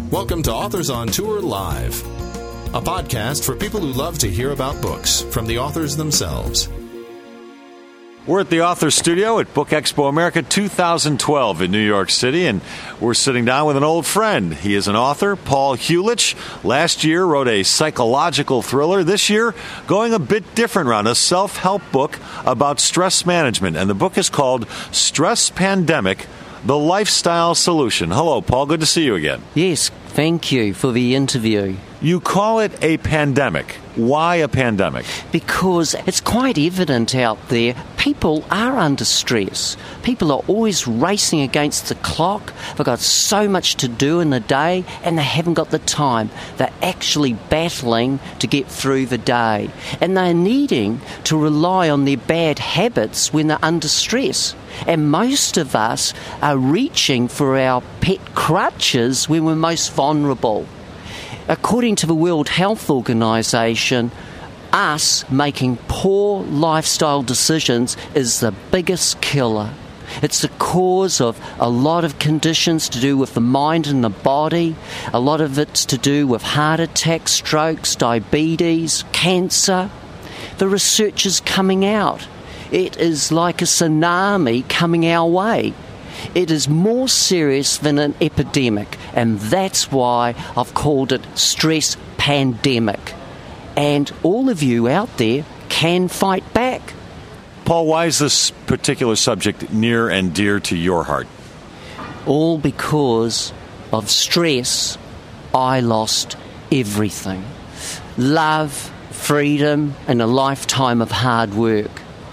Welcome to Authors on Tour Live, a podcast for people who love to hear about books from the authors themselves. We're at the Author Studio at Book Expo America 2012 in New York City, and we're sitting down with an old friend. He is an author, Paul Hulich. Last year wrote a psychological thriller. This year, going a bit different route, a self-help book about stress management, and the book is called Stress Pandemic: The Lifestyle Solution. Hello, Paul. Good to see you again. Yes, thank you for the interview. You call it a pandemic. Why a pandemic? Because it's quite evident out there, people are under stress. People are always racing against the clock. They've got so much to do in the day and they haven't got the time. They're actually battling to get through the day. And they're needing to rely on their bad habits when they're under stress. And most of us are reaching for our pet crutches when we're most vulnerable. According to the World Health Organization, us making poor lifestyle decisions is the biggest killer. It's the cause of a lot of conditions to do with the mind and the body. A lot of it's to do with heart attacks, strokes, diabetes, cancer. The research is coming out. It is like a tsunami coming our way. It is more serious than an epidemic, and that's why I've called it Stress Pandemic. And all of you out there can fight back. Paul, why is this particular subject near and dear to your heart? All because of stress, I lost everything. Love, freedom, and a lifetime of hard work.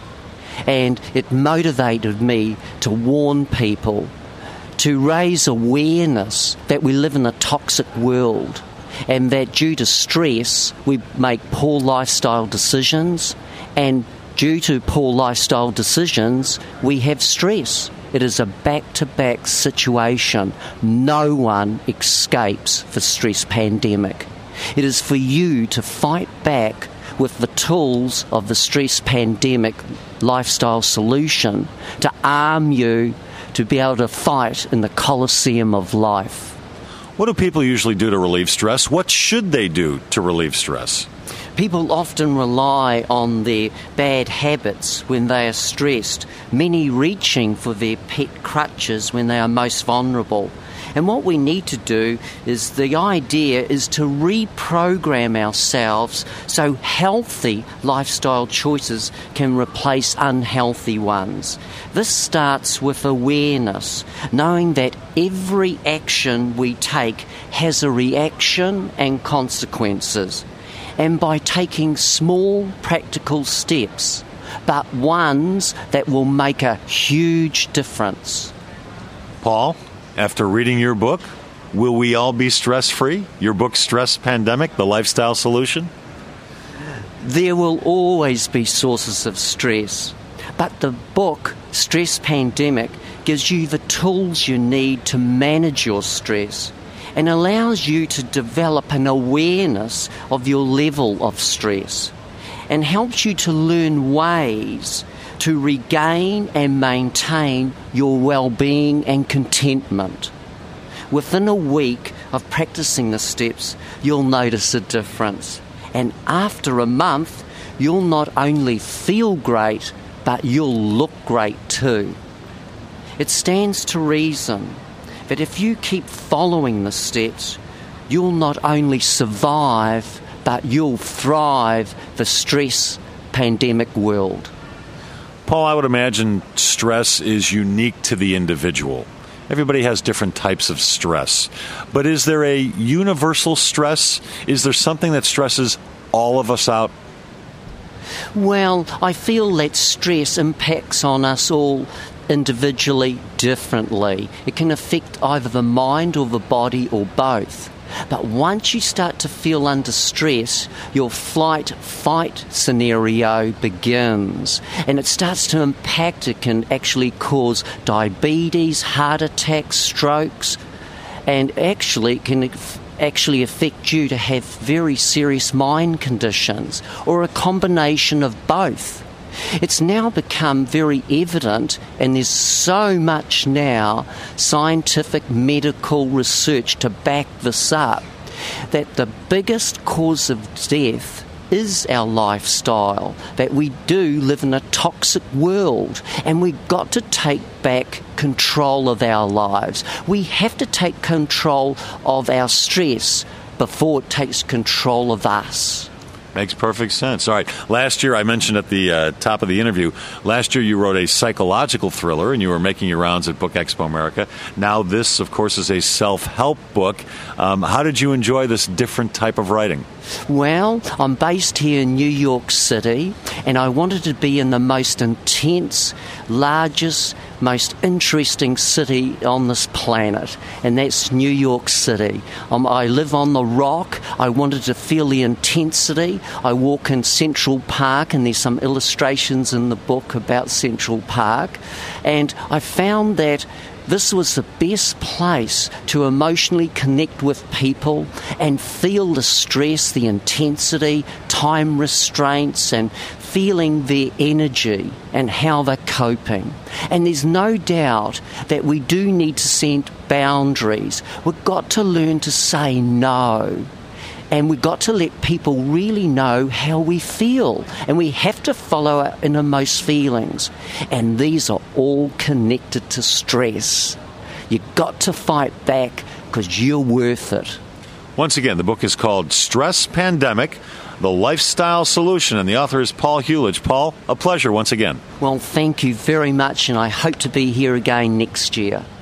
And it motivated me to warn people, to raise awareness that we live in a toxic world and that due to stress we make poor lifestyle decisions, and due to poor lifestyle decisions we have stress. It is a back-to-back situation. No one escapes the stress pandemic. It is for you to fight back with the tools of the Stress Pandemic Lifestyle Solution to arm you to be able to fight in the Colosseum of life. What do people usually do to relieve stress? What should they do to relieve stress? People often rely on their bad habits when they are stressed, many reaching for their pet crutches when they are most vulnerable. And what we need to do is, the idea is to reprogram ourselves so healthy lifestyle choices can replace unhealthy ones. This starts with awareness, knowing that every action we take has a reaction and consequences. And by taking small practical steps, but ones that will make a huge difference. Paul, after reading your book, will we all be stress-free? Your book, Stress Pandemic: The Lifestyle Solution? There will always be sources of stress, but the book, Stress Pandemic, gives you the tools you need to manage your stress and allows you to develop an awareness of your level of stress and helps you to learn ways to regain and maintain your well-being and contentment. Within a week of practicing the steps, you'll notice a difference. And after a month, you'll not only feel great, but you'll look great too. It stands to reason that if you keep following the steps, you'll not only survive, but you'll thrive the stress pandemic world. Paul, I would imagine stress is unique to the individual. Everybody has different types of stress. But is there a universal stress? Is there something that stresses all of us out? Well, I feel that stress impacts on us all individually differently. It can affect either the mind or the body or both. But once you start to feel under stress, your flight-fight scenario begins. And it starts to impact. It can actually cause diabetes, heart attacks, strokes, and actually it can affect you to have very serious mind conditions or a combination of both. It's now become very evident, and there's so much now scientific medical research to back this up, that the biggest cause of death is our lifestyle, that we do live in a toxic world, and we've got to take back control of our lives. We have to take control of our stress before it takes control of us. Makes perfect sense. All right. Last year, I mentioned at the top of the interview, last year you wrote a psychological thriller and you were making your rounds at Book Expo America. Now this, of course, is a self-help book. How did you enjoy this different type of writing? Well, I'm based here in New York City, and I wanted to be in the most intense, largest, most interesting city on this planet, and that's New York City. I live on the Rock. I wanted to feel the intensity. I walk in Central Park, and there's some illustrations in the book about Central Park, and I found that this was the best place to emotionally connect with people and feel the stress, the intensity, time restraints, and feeling their energy and how they're coping. And there's no doubt that we do need to set boundaries. We've got to learn to say no. And we've got to let people really know how we feel. And we have to follow our innermost feelings. And these are all connected to stress. You've got to fight back because you're worth it. Once again, the book is called Stress Pandemic, The Lifestyle Solution, and the author is Paul Hulich. Paul, a pleasure once again. Well, thank you very much, and I hope to be here again next year.